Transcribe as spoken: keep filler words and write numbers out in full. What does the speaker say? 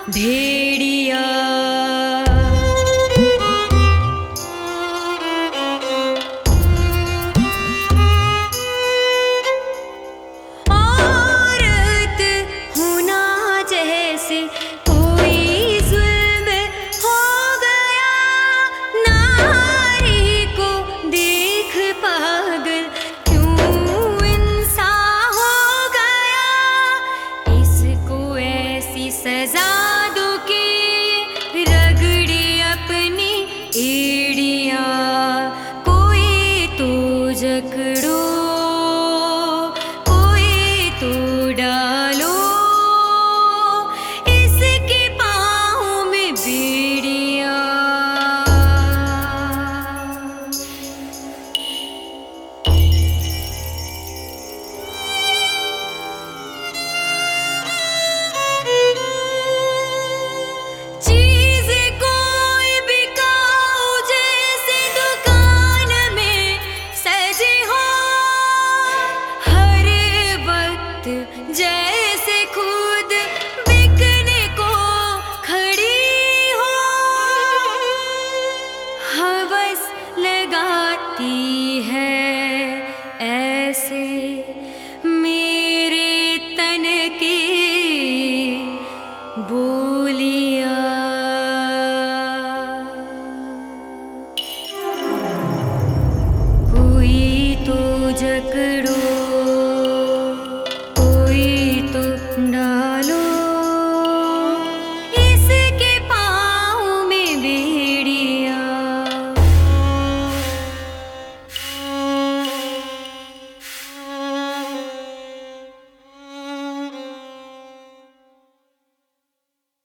भेड़िया औरत होना जैसे कोई जुल्म हो गया, नारी को देख पागल क्यों इंसान हो गया। इसको ऐसी सजा दो कि रगड़ी अपनी एड़ियाँ, कोई तो जकड़ो कोई तो डालो इसके पाँव में बेड़ियाँ। चीज़ें कोई बिकाऊ जैसे दुकान में सजी हो, हर वक्त जैसे खुद बिकने को खड़ी हो। हवस लगाती है ऐसे मेरे तन की बोलियाँ।